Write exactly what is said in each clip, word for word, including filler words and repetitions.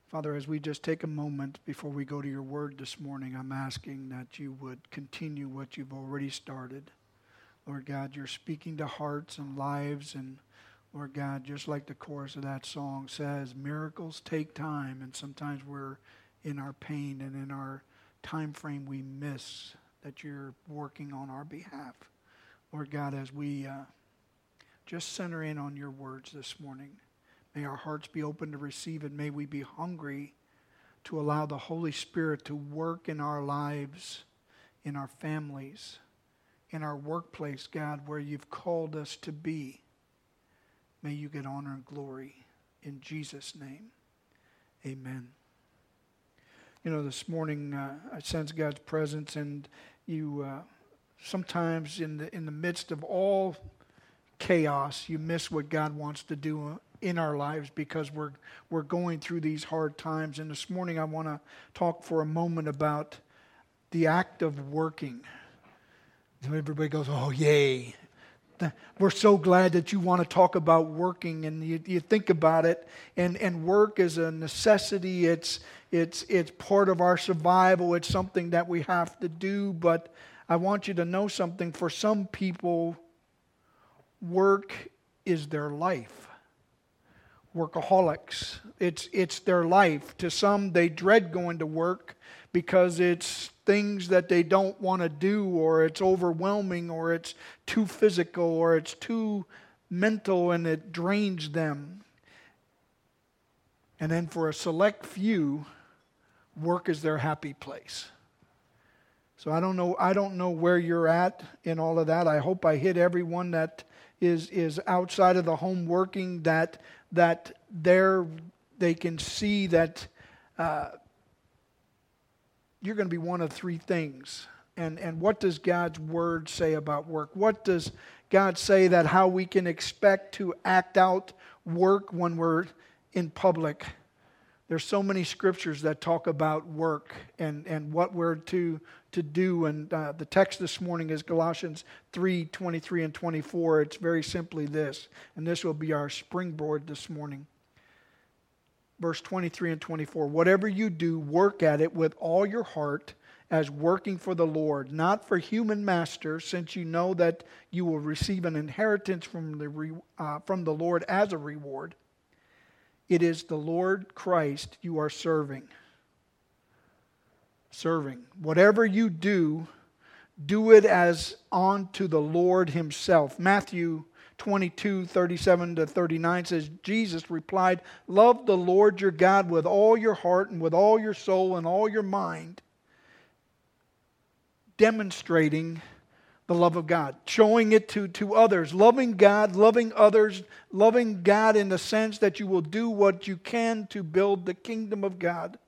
Father, as we just take a moment before we go to your word this morning, I'm asking that you would continue what you've already started. Lord God, you're speaking to hearts and lives, and Lord God, just like the chorus of that song says, miracles take time, and sometimes we're in our pain and in our time frame we miss that you're working on our behalf. Lord God, as we uh, just center in on your words this morning, may our hearts be open to receive it. May we be hungry to allow the Holy Spirit to work in our lives, in our families, in our workplace, God, where you've called us to be. May you get honor and glory in Jesus' name. Amen. You know, this morning uh, I sense God's presence, and you uh, sometimes in the in the midst of all chaos, you miss what God wants to do in our lives because we're we're going through these hard times. And this morning I want to talk for a moment about the act of working. Everybody goes, oh, yay. We're so glad that you want to talk about working, and you, you think about it, and, and work is a necessity. It's, it's, it's part of our survival. It's something that we have to do, but I want you to know something. For some people, work is their life. Workaholics. It's, it's their life. To some, they dread going to work because it's things that they don't want to do, or it's overwhelming, or it's too physical, or it's too mental, and it drains them. And then for a select few, work is their happy place. So I don't know, I don't know where you're at in all of that. I hope I hit everyone that is is outside of the home working, that that they're, they can see that uh, you're going to be one of three things. And and what does God's Word say about work? What does God say that how we can expect to act out work when we're in public? There's so many scriptures that talk about work and, and what we're to, to do. And uh, the text this morning is Galatians three, twenty-three and twenty-four. It's very simply this. And this will be our springboard this morning. Verse twenty-three and twenty-four. Whatever you do, work at it with all your heart as working for the Lord, not for human masters, since you know that you will receive an inheritance from the, re, uh, from the Lord as a reward. It is the Lord Christ you are serving. Serving. Whatever you do, do it as unto the Lord Himself. Matthew twenty-two, thirty-seven to thirty-nine says, Jesus replied, love the Lord your God with all your heart and with all your soul and all your mind. Demonstrating the love of God, showing it to, to others, loving God, loving others, loving God in the sense that you will do what you can to build the kingdom of God.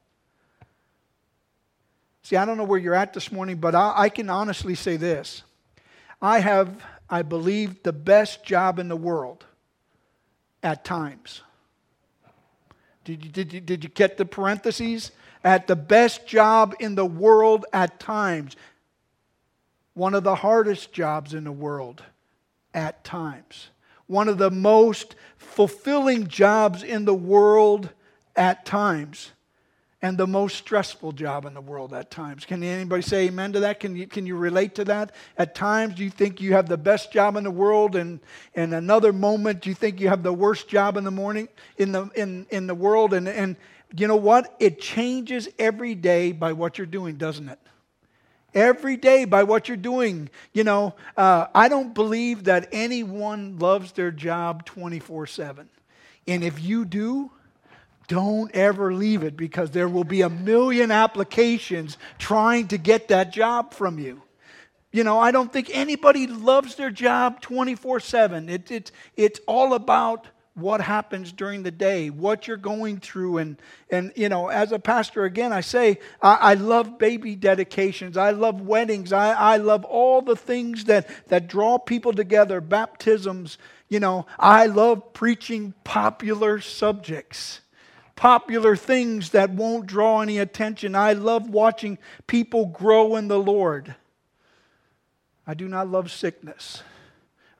See, I don't know where you're at this morning, but I, I can honestly say this. I have, I believe, the best job in the world at times. Did you, did you, did you get the parentheses? At the best job in the world at times. One of the hardest jobs in the world at times. One of the most fulfilling jobs in the world at times. And the most stressful job in the world at times. Can anybody say amen to that? Can you, can you relate to that? At times you think you have the best job in the world, and in another moment you think you have the worst job in the morning in the in, in the world. And, and you know what? It changes every day by what you're doing, doesn't it? Every day by what you're doing. You know, uh, I don't believe that anyone loves their job twenty-four seven. And if you do, don't ever leave it, because there will be a million applications trying to get that job from you. You know, I don't think anybody loves their job twenty-four seven. It, it, it's all about what happens during the day, what you're going through. And, and you know, as a pastor, again, I say, I, I love baby dedications. I love weddings. I, I love all the things that, that draw people together, baptisms. You know, I love preaching popular subjects, popular things that won't draw any attention. I love watching people grow in the Lord. I do not love sickness.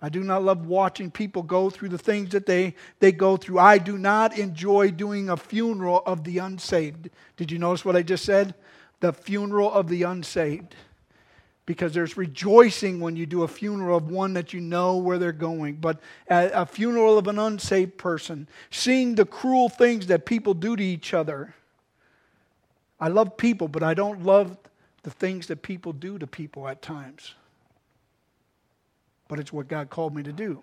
I do not love watching people go through the things that they, they go through. I do not enjoy doing a funeral of the unsaved. Did you notice what I just said? The funeral of the unsaved. Because there's rejoicing when you do a funeral of one that you know where they're going. But a, a funeral of an unsaved person, seeing the cruel things that people do to each other. I love people, but I don't love the things that people do to people at times. But it's what God called me to do.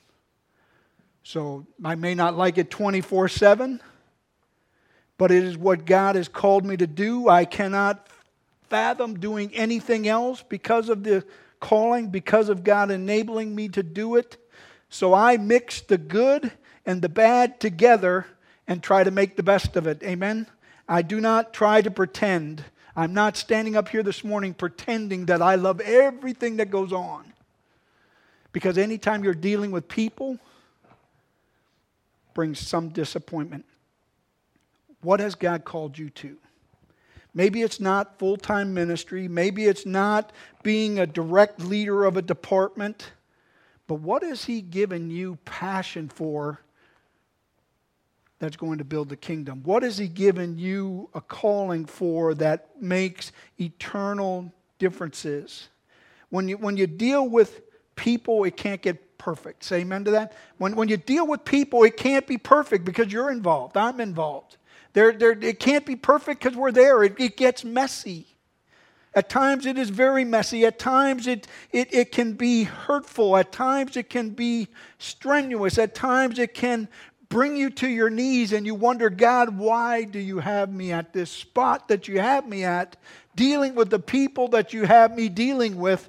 So I may not like it twenty-four seven, but it is what God has called me to do. I cannot fathom doing anything else because of the calling, because of God enabling me to do it. So I mix the good and the bad together and try to make the best of it. Amen? I do not try to pretend. I'm not standing up here this morning pretending that I love everything that goes on. Because anytime you're dealing with people, brings some disappointment. What has God called you to? Maybe it's not full-time ministry. Maybe it's not being a direct leader of a department. But what has He given you passion for that's going to build the kingdom? What has He given you a calling for that makes eternal differences? When you, when you deal with people, it can't get perfect. Say amen to that. When, when you deal with people, it can't be perfect because you're involved. I'm involved. There, there, it can't be perfect because we're there. It, it gets messy. At times it is very messy. At times it, it, it can be hurtful. At times it can be strenuous. At times it can bring you to your knees and you wonder, God, why do you have me at this spot that you have me at, dealing with the people that you have me dealing with?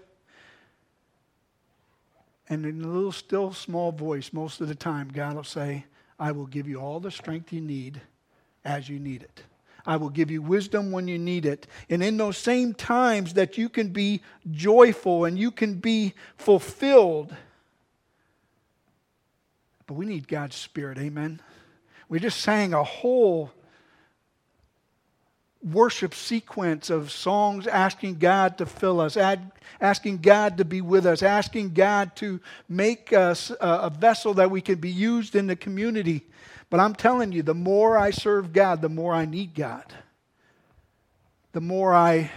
And in a little still small voice, most of the time, God will say, I will give you all the strength you need as you need it. I will give you wisdom when you need it. And in those same times that you can be joyful and you can be fulfilled. But we need God's Spirit, amen? We just sang a whole worship sequence of songs asking God to fill us, asking God to be with us, asking God to make us a vessel that we can be used in the community. But I'm telling you, the more I serve God, the more I need God. The more I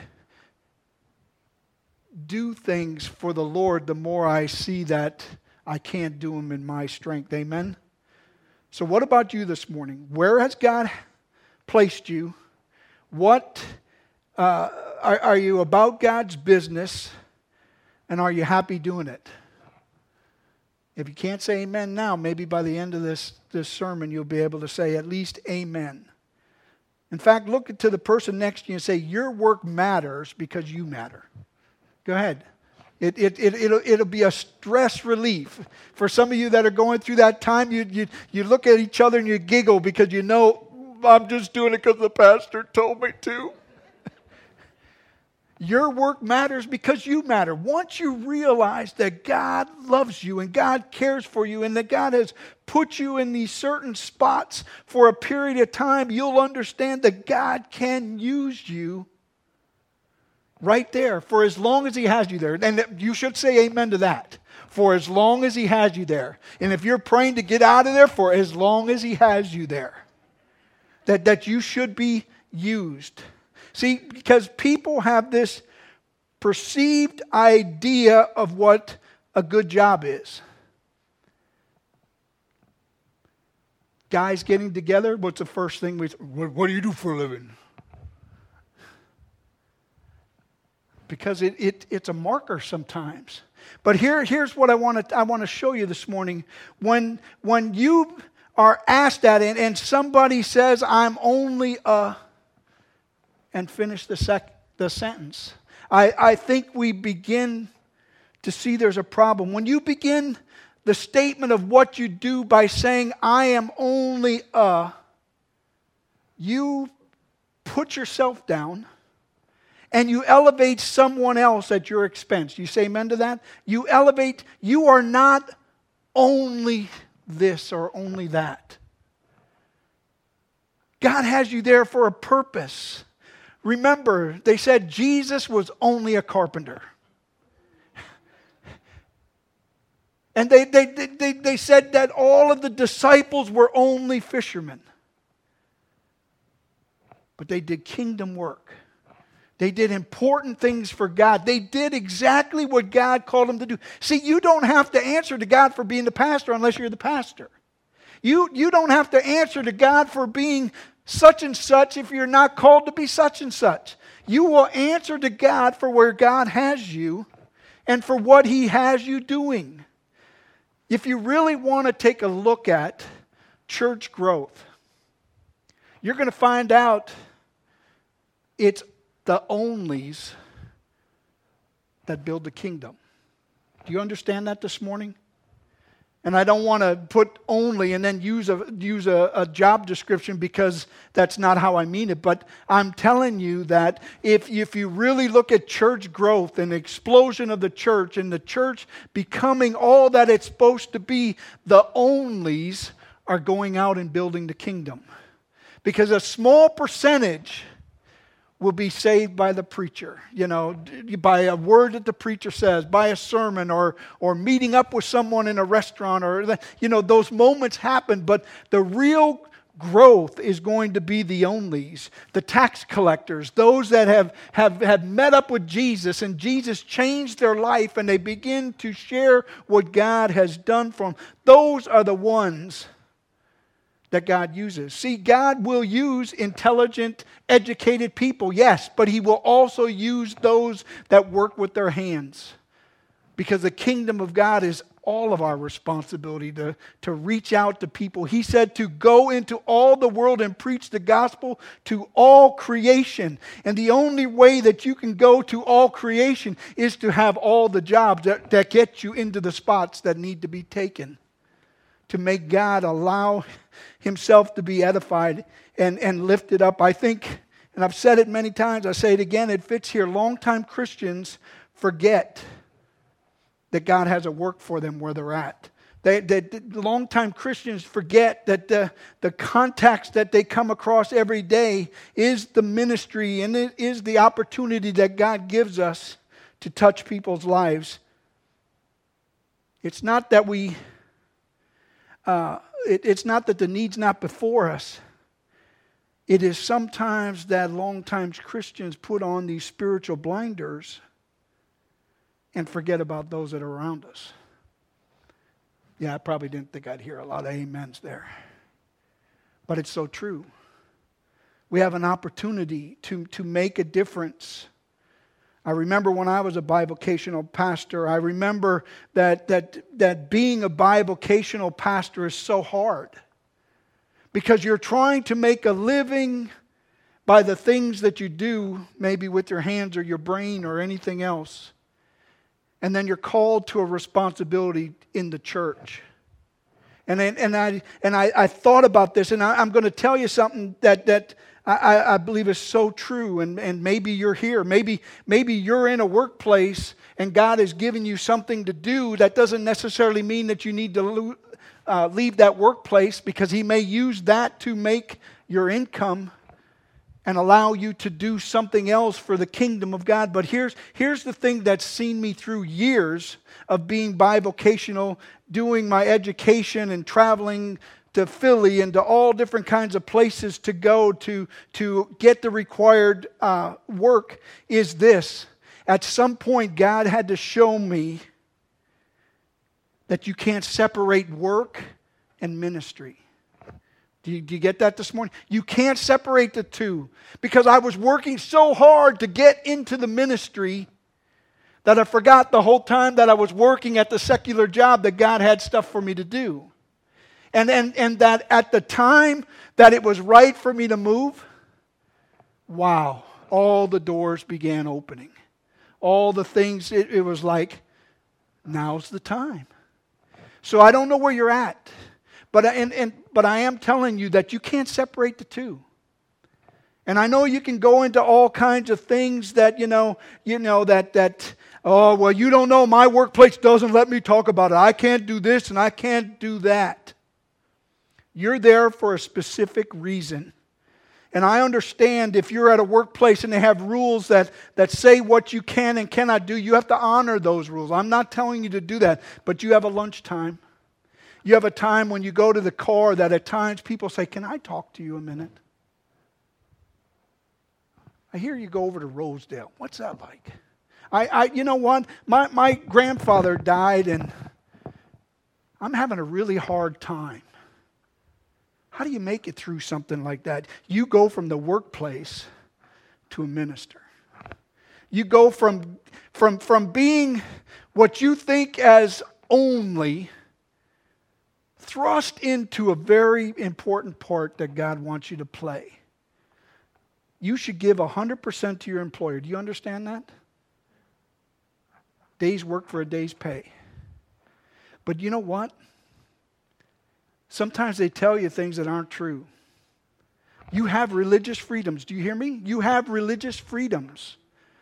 do things for the Lord, the more I see that I can't do them in my strength. Amen? So what about you this morning? Where has God placed you? What uh, are, are you about God's business, and are you happy doing it? If you can't say amen now, maybe by the end of this, this sermon you'll be able to say at least amen. In fact, look to the person next to you and say, your work matters because you matter. Go ahead. It, it, it, it'll, it'll be a stress relief. For some of you that are going through that time, you, you, you look at each other and you giggle because you know, I'm just doing it because the pastor told me to. Your work matters because you matter. Once you realize that God loves you and God cares for you and that God has put you in these certain spots for a period of time, you'll understand that God can use you right there for as long as He has you there. And you should say amen to that. For as long as He has you there. And if you're praying to get out of there, for as long as He has you there. That, that you should be used. See, because people have this perceived idea of what a good job is. Guys getting together, what's the first thing we say? What, what do you do for a living? Because it, it, it's a marker sometimes. But here, here's what I want to I want to show you this morning. When, when you are asked that and, and somebody says, I'm only a... and finish the, sec, the sentence. I, I think we begin to see there's a problem. When you begin the statement of what you do by saying, I am only a, you put yourself down and you elevate someone else at your expense. You say amen to that? You elevate, you are not only this or only that. God has you there for a purpose. Remember, they said Jesus was only a carpenter. And they, they, they, they said that all of the disciples were only fishermen. But they did kingdom work. They did important things for God. They did exactly what God called them to do. See, you don't have to answer to God for being the pastor unless you're the pastor. You, you don't have to answer to God for being such and such if you're not called to be such and such. You will answer to God for where God has you and for what He has you doing. If you really want to take a look at church growth, you're going to find out it's the onlys that build the kingdom. Do you understand that this morning? And I don't want to put only and then use a use a, a job description because that's not how I mean it. But I'm telling you that if, if you really look at church growth and the explosion of the church and the church becoming all that it's supposed to be, the onlys are going out and building the kingdom. Because a small percentage will be saved by the preacher, you know, by a word that the preacher says, by a sermon, or or meeting up with someone in a restaurant, or, you know, those moments happen, but the real growth is going to be the onlys, the tax collectors, those that have, have, have met up with Jesus and Jesus changed their life and they begin to share what God has done for them. Those are the ones that God uses. See, God will use intelligent, educated people, yes, but He will also use those that work with their hands. Because the kingdom of God is all of our responsibility to, to reach out to people. He said to go into all the world and preach the gospel to all creation. And the only way that you can go to all creation is to have all the jobs that, that get you into the spots that need to be taken. To make God allow Himself to be edified and, and lifted up. I think, and I've said it many times, I say it again, it fits here. Longtime Christians forget that God has a work for them where they're at. They, they, the longtime Christians forget that the, the contacts that they come across every day is the ministry and it is the opportunity that God gives us to touch people's lives. It's not that we... Uh, it, it's not that the need's not before us. It is sometimes that long-time Christians put on these spiritual blinders and forget about those that are around us. Yeah, I probably didn't think I'd hear a lot of amens there. But it's so true. We have an opportunity to, to make a difference. I remember when I was a bivocational pastor, I remember that, that, that being a bivocational pastor is so hard. Because you're trying to make a living by the things that you do, maybe with your hands or your brain or anything else. And then you're called to a responsibility in the church. And, and, I, and I, I thought about this, and I, I'm going to tell you something that... that I, I believe is so true, and, and maybe you're here. Maybe, maybe you're in a workplace and God has given you something to do. That doesn't necessarily mean that you need to uh, leave that workplace, because He may use that to make your income and allow you to do something else for the kingdom of God. But here's, here's the thing that's seen me through years of being bivocational, doing my education and traveling to Philly and to all different kinds of places to go to, to get the required uh, work, is this. At some point, God had to show me that you can't separate work and ministry. Do you, do you get that this morning? You can't separate the two. Because I was working so hard to get into the ministry that I forgot the whole time that I was working at the secular job that God had stuff for me to do. And, and, and that at the time that it was right for me to move, wow, all the doors began opening. All the things, it, it was like, now's the time. So I don't know where you're at, but, and, and, but I am telling you that you can't separate the two. And I know you can go into all kinds of things that, you know, you know that, that oh, well, you don't know, my workplace doesn't let me talk about it. I can't do this and I can't do that. You're there for a specific reason. And I understand if you're at a workplace and they have rules that, that say what you can and cannot do, you have to honor those rules. I'm not telling you to do that, but you have a lunchtime. You have a time when you go to the car that at times people say, can I talk to you a minute? I hear you go over to Rosedale. What's that like? I, I you know what? My, my grandfather died and I'm having a really hard time. How do you make it through something like that? You go from the workplace to a minister. You go from, from, from being what you think as only thrust into a very important part that God wants you to play. You should give one hundred percent to your employer. Do you understand that? Day's work for a day's pay. But you know what? Sometimes they tell you things that aren't true. You have religious freedoms. Do you hear me? You have religious freedoms.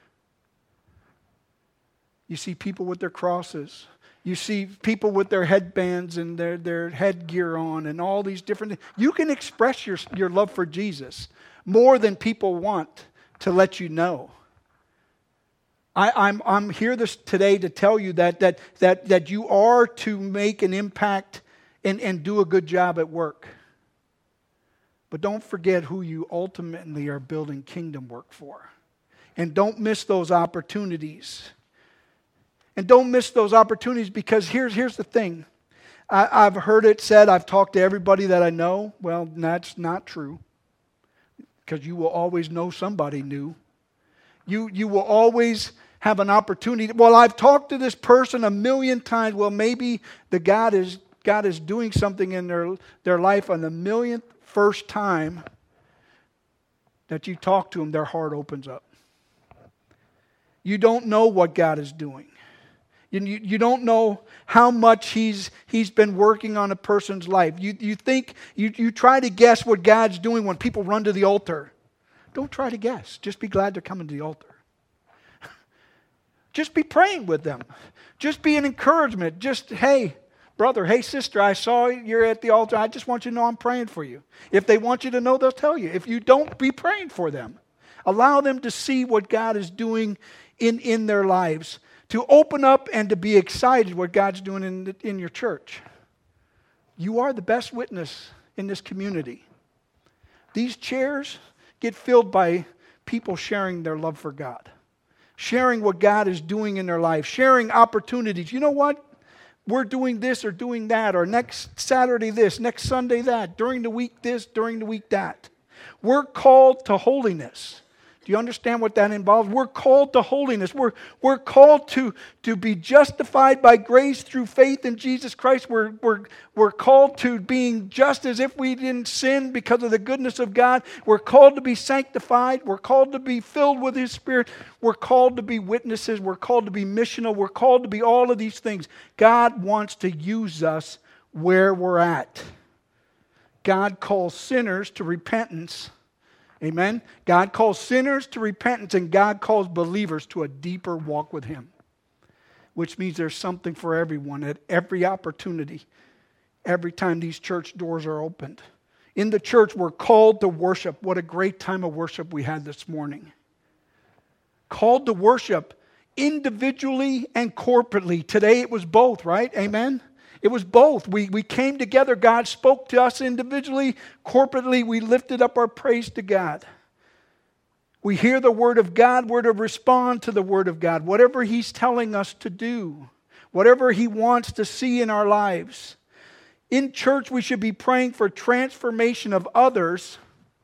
You see people with their crosses. You see people with their headbands and their, their headgear on and all these different things. You can express your, your love for Jesus more than people want to let you know. I, I'm, I'm here this today to tell you that, that, that, that you are to make an impact and, and do a good job at work. But don't forget who you ultimately are building kingdom work for. And don't miss those opportunities. And don't miss those opportunities because here's, here's the thing. I, I've heard it said, I've talked to everybody that I know. Well, that's not true. Because you will always know somebody new. You, you will always have an opportunity. Well, I've talked to this person a million times. Well, maybe the God is God is doing something in their, their life on the millionth first time that you talk to them, their heart opens up. You don't know what God is doing. You, you, you don't know how much he's, he's been working on a person's life. You, you think, you, you try to guess what God's doing when people run to the altar. Don't try to guess. Just be glad they're coming to the altar. Just be praying with them. Just be an encouragement. Just, hey, brother, hey, sister, I saw you're at the altar. I just want you to know I'm praying for you. If they want you to know, they'll tell you. If you don't, be praying for them. Allow them to see what God is doing in, in their lives. To open up and to be excited what God's doing in, the, in your church. You are the best witness in this community. These chairs get filled by people sharing their love for God. Sharing what God is doing in their life. Sharing opportunities. You know what? We're doing this or doing that, or next Saturday this, next Sunday that, during the week this, during the week that. We're called to holiness. Do you understand what that involves? We're called to holiness. We're, we're called to, to be justified by grace through faith in Jesus Christ. We're, we're, we're called to being just as if we didn't sin because of the goodness of God. We're called to be sanctified. We're called to be filled with His Spirit. We're called to be witnesses. We're called to be missional. We're called to be all of these things. God wants to use us where we're at. God calls sinners to repentance. Amen. God calls sinners to repentance and God calls believers to a deeper walk with Him. Which means there's something for everyone at every opportunity. Every time these church doors are opened. In the church we're called to worship. What a great time of worship we had this morning. Called to worship individually and corporately. Today it was both, right? Amen. It was both. We, we came together. God spoke to us individually. Corporately, we lifted up our praise to God. We hear the Word of God. We're to respond to the Word of God. Whatever He's telling us to do. Whatever He wants to see in our lives. In church, we should be praying for transformation of others.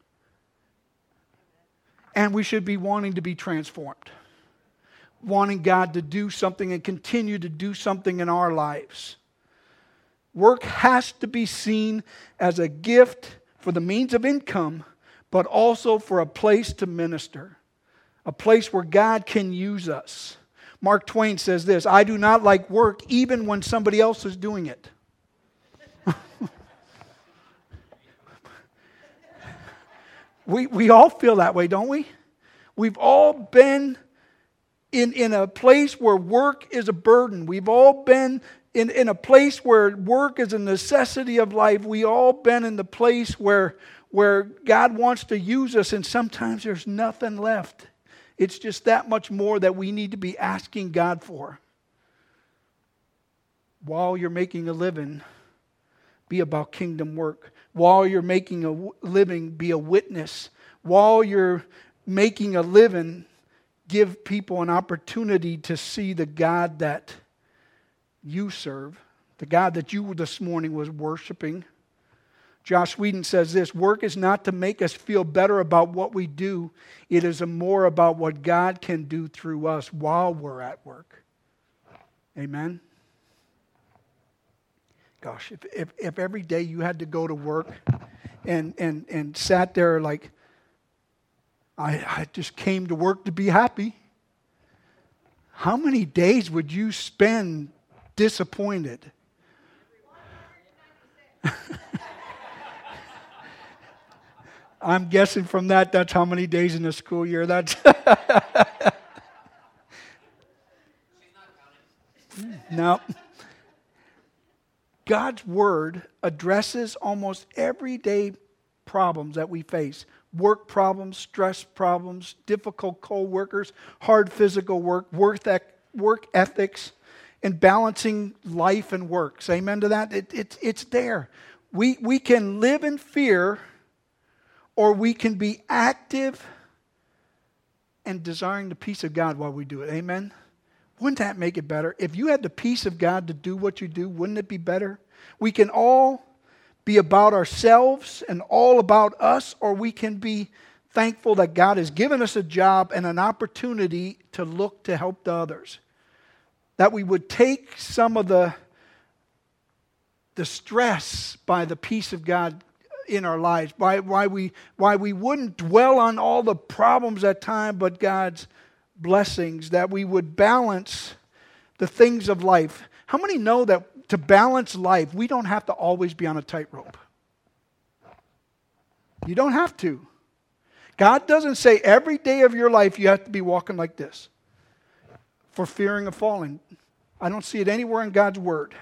And we should be wanting to be transformed. Wanting God to do something and continue to do something in our lives. Work has to be seen as a gift for the means of income, but also for a place to minister. A place where God can use us. Mark Twain says this, I do not like work even when somebody else is doing it. we, we all feel that way, don't we? We've all been in, in a place where work is a burden. We've all been in, in a place where work is a necessity of life. We all been in the place where, where God wants to use us, and sometimes there's nothing left. It's just that much more that we need to be asking God for. While you're making a living, be about kingdom work. While you're making a living, be a witness. While you're making a living, give people an opportunity to see the God that you serve, the God that you this morning was worshiping. Josh Whedon says this: work is not to make us feel better about what we do. It is more about what God can do through us while we're at work. Amen? Gosh, if, if, if every day you had to go to work and, and, and sat there like, I, I just came to work to be happy, how many days would you spend disappointed? I'm guessing from that, that's how many days in the school year. That's no. God's Word addresses almost everyday problems that we face. Work problems, stress problems, difficult co-workers, hard physical work, work, ec- work ethics, and balancing life and work. Say amen to that? It, it, it's there. We, we can live in fear, or we can be active and desiring the peace of God while we do it. Amen? Wouldn't that make it better? If you had the peace of God to do what you do, wouldn't it be better? We can all be about ourselves and all about us, or we can be thankful that God has given us a job and an opportunity to look to help the others. That we would take some of the, the stress by the peace of God in our lives, why, why, we, why we wouldn't dwell on all the problems at times, but God's blessings, that we would balance the things of life. How many know that to balance life, we don't have to always be on a tightrope? You don't have to. God doesn't say every day of your life you have to be walking like this for fearing of falling. I don't see it anywhere in God's Word.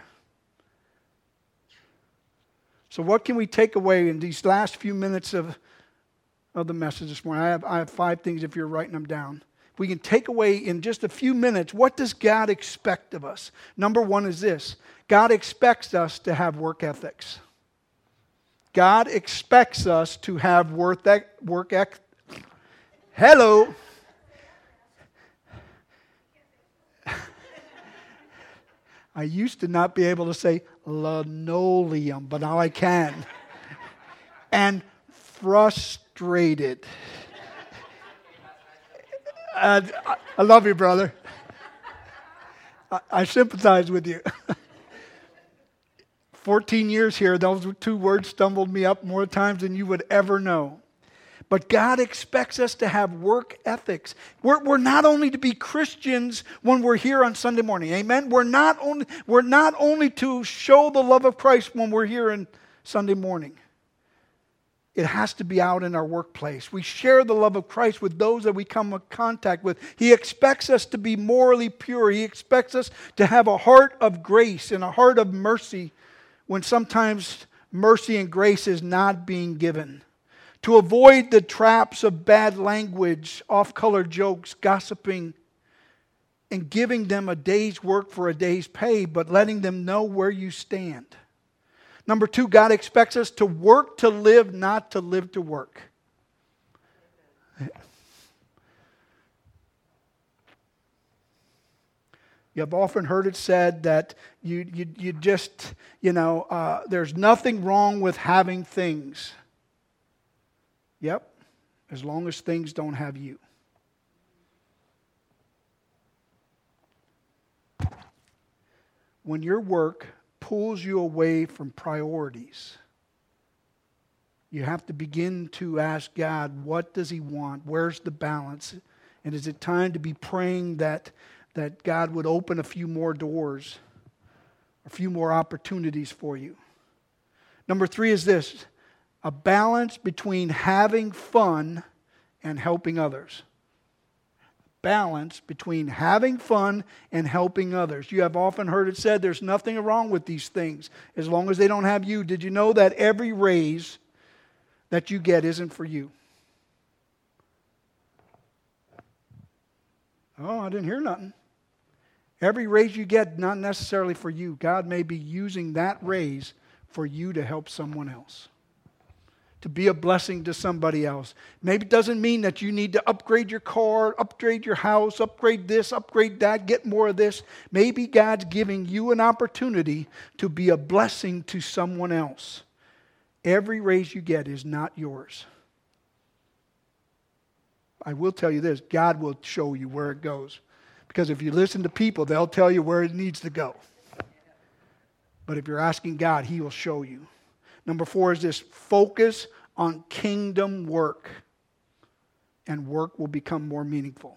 So what can we take away in these last few minutes of, of the message this morning? I have, I have five things if you're writing them down. We can take away in just a few minutes, what does God expect of us? Number one is this: God expects us to have work ethics. God expects us to have work work ethics. Hello. I used to not be able to say linoleum, but now I can. And frustrated. Uh, I, I love you, brother. I, I sympathize with you. fourteen years here, those two words stumbled me up more times than you would ever know. But God expects us to have work ethics. We're, we're not only to be Christians when we're here on Sunday morning. Amen? We're not only, we're not only to show the love of Christ when we're here on Sunday morning. It has to be out in our workplace. We share the love of Christ with those that we come in contact with. He expects us to be morally pure. He expects us to have a heart of grace and a heart of mercy when sometimes mercy and grace is not being given. To avoid the traps of bad language, off-color jokes, gossiping, and giving them a day's work for a day's pay, but letting them know where you stand. Number two, God expects us to work to live, not to live to work. You've often heard it said that you, you, you just, you know, uh, there's nothing wrong with having things. Yep, as long as things don't have you. When your work pulls you away from priorities, you have to begin to ask God, what does He want? Where's the balance? And is it time to be praying that, that God would open a few more doors, a few more opportunities for you? Number three is this: a balance between having fun and helping others. balance between having fun and helping others. You have often heard it said there's nothing wrong with these things as long as they don't have you. Did you know that every raise that you get isn't for you? Oh, I didn't hear nothing. Every raise you get, not necessarily for you. God may be using that raise for you to help someone else, to be a blessing to somebody else. Maybe it doesn't mean that you need to upgrade your car, upgrade your house, upgrade this, upgrade that, get more of this. Maybe God's giving you an opportunity to be a blessing to someone else. Every raise you get is not yours. I will tell you this, God will show you where it goes. Because if you listen to people, they'll tell you where it needs to go. But if you're asking God, He will show you. Number four is this: focus on kingdom work, and work will become more meaningful.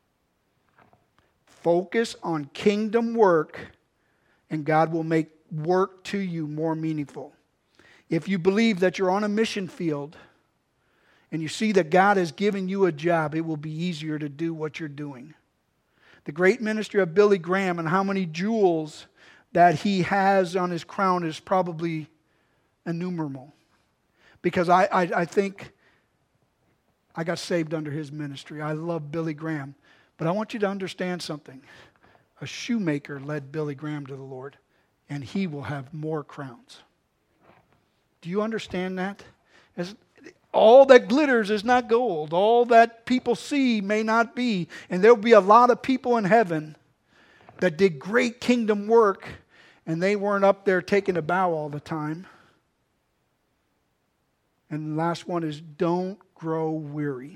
Focus on kingdom work, and God will make work to you more meaningful. If you believe that you're on a mission field, and you see that God has given you a job, it will be easier to do what you're doing. The great ministry of Billy Graham and how many jewels that he has on his crown is probably innumerable. Because I, I, I think I got saved under his ministry. I love Billy Graham. But I want you to understand something. A shoemaker led Billy Graham to the Lord, and he will have more crowns. Do you understand that? As, all that glitters is not gold. All that people see may not be. And there will be a lot of people in heaven that did great kingdom work, and they weren't up there taking a bow all the time. And the last one is, don't grow weary.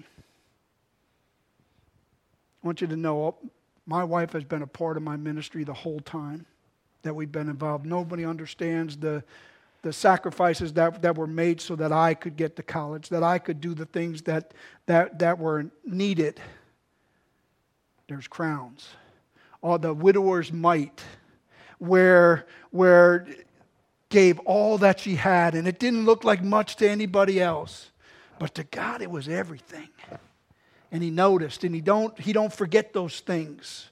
I want you to know, my wife has been a part of my ministry the whole time that we've been involved. Nobody understands the the sacrifices that, that were made so that I could get to college, that I could do the things that, that, that were needed. There's crowns. Or the widower's mite, where, where gave all that she had, and it didn't look like much to anybody else. But to God, it was everything. And He noticed, and He don't, he don't forget those things.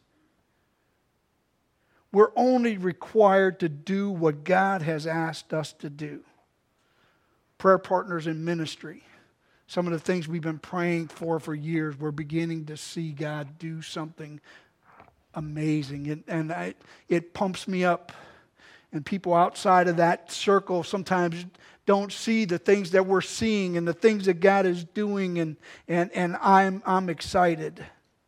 We're only required to do what God has asked us to do. Prayer partners in ministry. Some of the things we've been praying for for years, we're beginning to see God do something amazing. And, and I, it pumps me up. And people outside of that circle sometimes don't see the things that we're seeing and the things that God is doing. And, and, and I'm, I'm excited.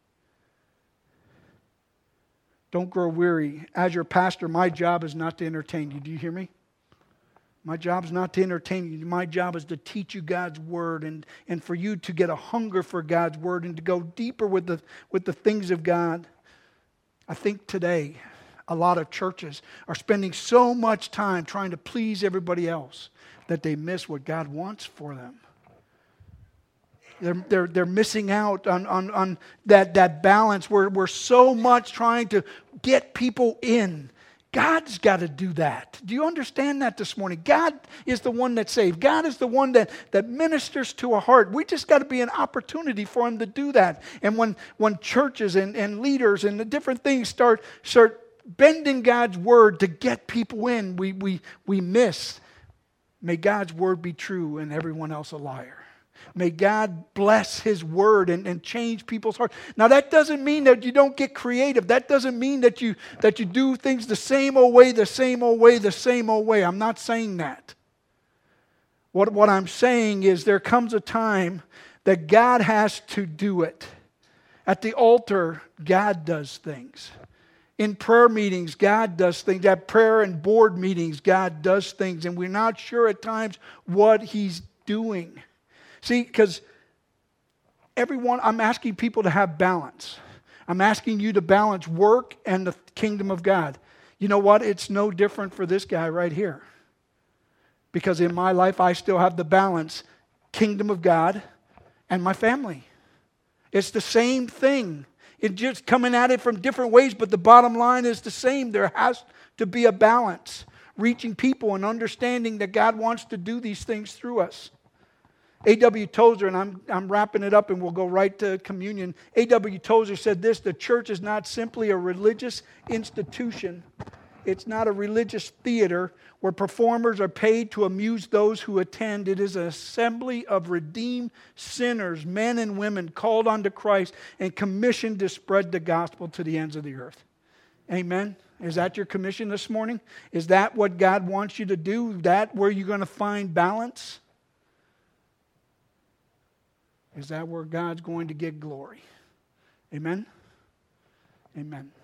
Don't grow weary. As your pastor, my job is not to entertain you. Do you hear me? My job is not to entertain you. My job is to teach you God's Word, and, and for you to get a hunger for God's Word and to go deeper with the, with the things of God. I think today a lot of churches are spending so much time trying to please everybody else that they miss what God wants for them. They're, they're, they're missing out on, on, on that, that balance where we're so much trying to get people in. God's got to do that. Do you understand that this morning? God is the one that saves. God is the one that, that ministers to a heart. We just got to be an opportunity for Him to do that. And when, when churches and, and leaders and the different things start, start bending God's Word to get people in, we, we, we miss. May God's Word be true and everyone else a liar. May God bless His Word and, and change people's hearts. Now that doesn't mean that you don't get creative. That doesn't mean that you that you do things the same old way, the same old way, the same old way. I'm not saying that. What, what I'm saying is there comes a time that God has to do it. At the altar, God does things. In prayer meetings, God does things. At prayer and board meetings, God does things. And we're not sure at times what He's doing. See, because everyone, I'm asking people to have balance. I'm asking you to balance work and the kingdom of God. You know what? It's no different for this guy right here. Because in my life, I still have the balance, kingdom of God and my family. It's the same thing. It's just coming at it from different ways, but the bottom line is the same. There has to be a balance. Reaching people and understanding that God wants to do these things through us. A W Tozer, and I'm, I'm wrapping it up and we'll go right to communion. A W Tozer said this: the church is not simply a religious institution. It's not a religious theater where performers are paid to amuse those who attend. It is an assembly of redeemed sinners, men and women called unto Christ and commissioned to spread the gospel to the ends of the earth. Amen? Is that your commission this morning? Is that what God wants you to do? Is that where you're going to find balance? Is that where God's going to get glory? Amen? Amen.